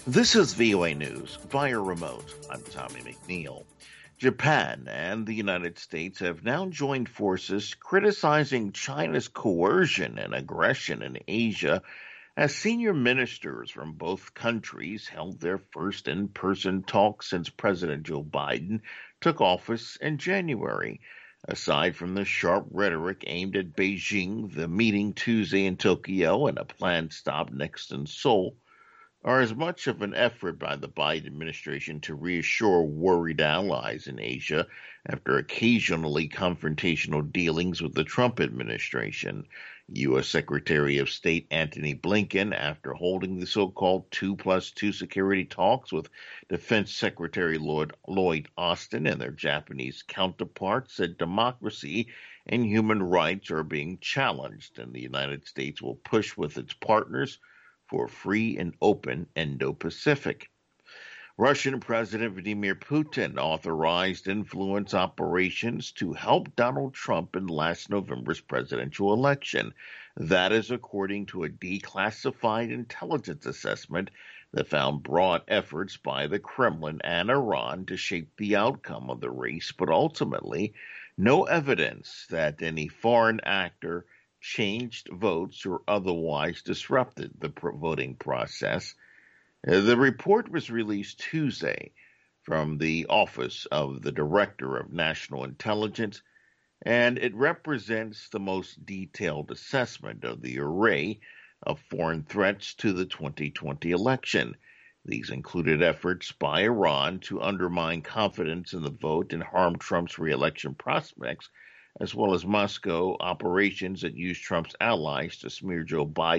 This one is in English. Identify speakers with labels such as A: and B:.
A: This is VOA News via remote. I'm Tommy McNeil. Japan and the United States have now joined forces criticizing China's coercion and aggression in Asia as senior ministers from both countries held their first in-person talks since President Joe Biden took office in January. Aside from the sharp rhetoric aimed at Beijing, the meeting Tuesday in Tokyo and a planned stop next in Seoul are as much of an effort by the Biden administration to reassure worried allies in Asia after occasionally confrontational dealings with the Trump administration. U.S. Secretary of State Antony Blinken, after holding the so-called 2+2 security talks with Defense Secretary Lloyd Austin and their Japanese counterparts, said democracy and human rights are being challenged, and the United States will push with its partners for a free and open Indo-Pacific. Russian President Vladimir Putin authorized influence operations to help Donald Trump in last November's presidential election. That is according to a declassified intelligence assessment that found broad efforts by the Kremlin and Iran to shape the outcome of the race, but ultimately no evidence that any foreign actor changed votes or otherwise disrupted the voting process. The report was released Tuesday from the Office of the Director of National Intelligence, and it represents the most detailed assessment of the array of foreign threats to the 2020 election. These included efforts by Iran to undermine confidence in the vote and harm Trump's re-election prospects, as well as Moscow operations that used Trump's allies to smear Joe Biden